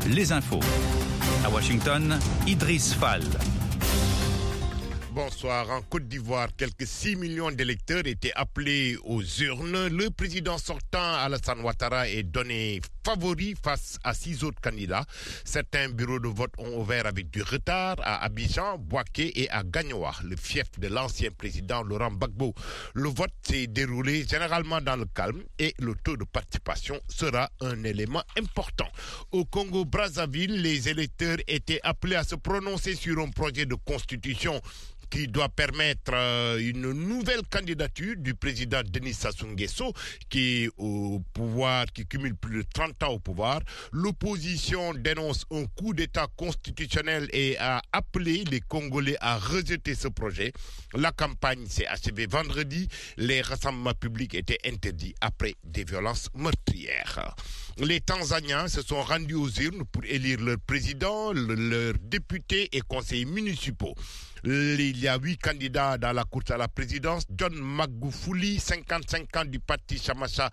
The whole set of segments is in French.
les infos. À Washington, Idriss Fall. Bonsoir. En Côte d'Ivoire, quelques 6 millions d'électeurs étaient appelés aux urnes. Le président sortant, Alassane Ouattara, est donné favori face à 6 autres candidats. Certains bureaux de vote ont ouvert avec du retard à Abidjan, Bouaké et à Gagnoa, le fief de l'ancien président Laurent Gbagbo. Le vote s'est déroulé généralement dans le calme et le taux de participation sera un élément important. Au Congo-Brazzaville, les électeurs étaient appelés à se prononcer sur un projet de constitution qui doit permettre une nouvelle candidature du président Denis Sassou Nguesso, qui est au pouvoir, qui cumule plus de 30 ans au pouvoir. L'opposition dénonce un coup d'État constitutionnel et a appelé les Congolais à rejeter ce projet. La campagne s'est achevée vendredi. Les rassemblements publics étaient interdits après des violences meurtrières. Les Tanzaniens se sont rendus aux urnes pour élire leur président, leurs députés et conseillers municipaux. Il y a 8 candidats dans la course à la présidence. John Magufuli, 55 ans du parti Chamasha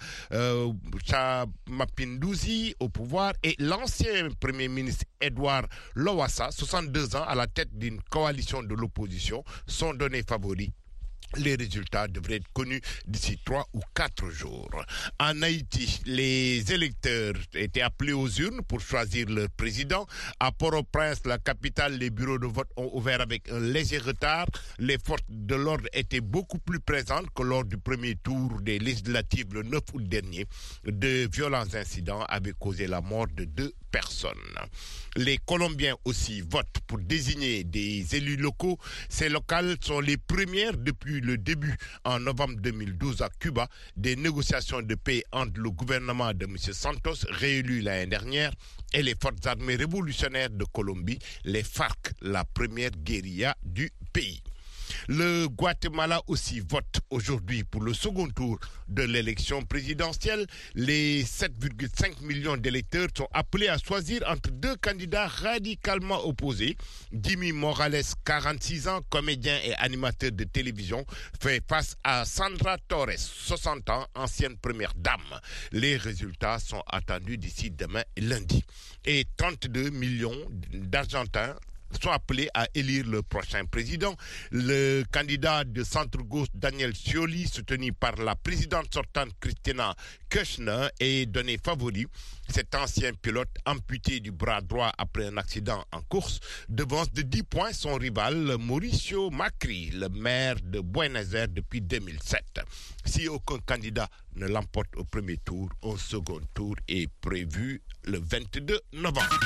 Mapinduzi au pouvoir, et l'ancien premier ministre Edouard Lowassa, 62 ans, à la tête d'une coalition de l'opposition, sont donnés favoris. Les résultats devraient être connus d'ici 3 ou 4 jours. En Haïti, les électeurs étaient appelés aux urnes pour choisir leur président. À Port-au-Prince, la capitale, les bureaux de vote ont ouvert avec un léger retard. Les forces de l'ordre étaient beaucoup plus présentes que lors du premier tour des législatives le 9 août dernier. De violents incidents avaient causé la mort de 2 personnes. Les Colombiens aussi votent pour désigner des élus locaux. Ces locales sont les premières depuis le début en novembre 2012 à Cuba des négociations de paix entre le gouvernement de M. Santos, réélu l'année dernière, et les forces armées révolutionnaires de Colombie, les FARC, la première guérilla du pays. Le Guatemala aussi vote aujourd'hui pour le second tour de l'élection présidentielle. Les 7,5 millions d'électeurs sont appelés à choisir entre 2 candidats radicalement opposés. Jimmy Morales, 46 ans, comédien et animateur de télévision, fait face à Sandra Torres, 60 ans, ancienne première dame. Les résultats sont attendus d'ici demain lundi. Et 32 millions d'Argentins sont appelés à élire le prochain président. Le candidat de centre-gauche Daniel Scioli, soutenu par la présidente sortante Cristina Kirchner, est donné favori. Cet ancien pilote amputé du bras droit après un accident en course devance de 10 points son rival Mauricio Macri, le maire de Buenos Aires depuis 2007. Si aucun candidat ne l'emporte au premier tour, un second tour est prévu le 22 novembre.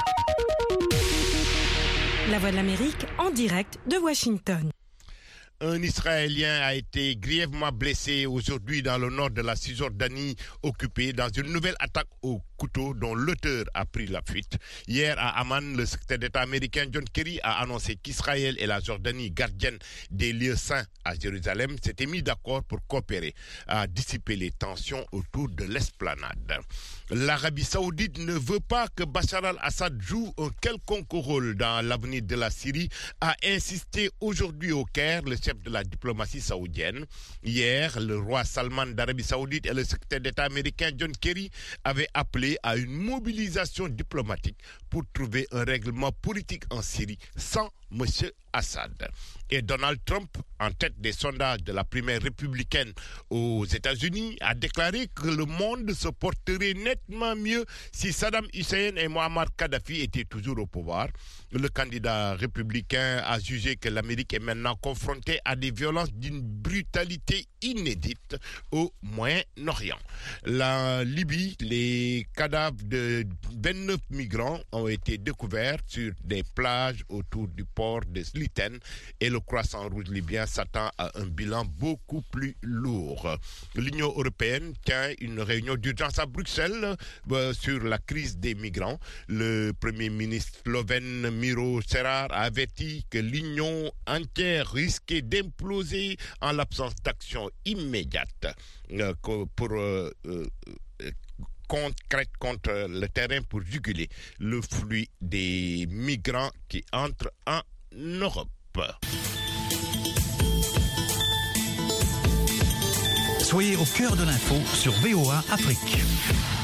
La Voix de l'Amérique en direct de Washington. Un Israélien a été grièvement blessé aujourd'hui dans le nord de la Cisjordanie occupée dans une nouvelle attaque au couteau dont l'auteur a pris la fuite. Hier à Amman, le secrétaire d'État américain John Kerry a annoncé qu'Israël et la Jordanie, gardiennes des lieux saints à Jérusalem, s'étaient mis d'accord pour coopérer à dissiper les tensions autour de l'esplanade. L'Arabie Saoudite ne veut pas que Bachar al-Assad joue un quelconque rôle dans l'avenir de la Syrie, a insisté aujourd'hui au Caire le chef de la diplomatie saoudienne. Hier, le roi Salman d'Arabie Saoudite et le secrétaire d'État américain John Kerry avaient appelé à une mobilisation diplomatique pour trouver un règlement politique en Syrie sans M. Assad. Et Donald Trump, en tête des sondages de la primaire républicaine aux États-Unis, a déclaré que le monde se porterait nettement mieux si Saddam Hussein et Muammar Kadhafi étaient toujours au pouvoir. Le candidat républicain a jugé que l'Amérique est maintenant confrontée à des violences d'une brutalité inédite au Moyen-Orient. La Libye, les cadavres de 29 migrants ont été découverts sur des plages autour du port de Sliten et le Croissant Rouge libyen s'attend à un bilan beaucoup plus lourd. L'Union européenne tient une réunion d'urgence à Bruxelles sur la crise des migrants. Le Premier ministre slovène Miro Cerar a averti que l'Union entière risquait d'imploser en l'absence d'action immédiate concrète contre le terrain pour juguler le flux des migrants qui entrent en Europe. Soyez au cœur de l'info sur VOA Afrique.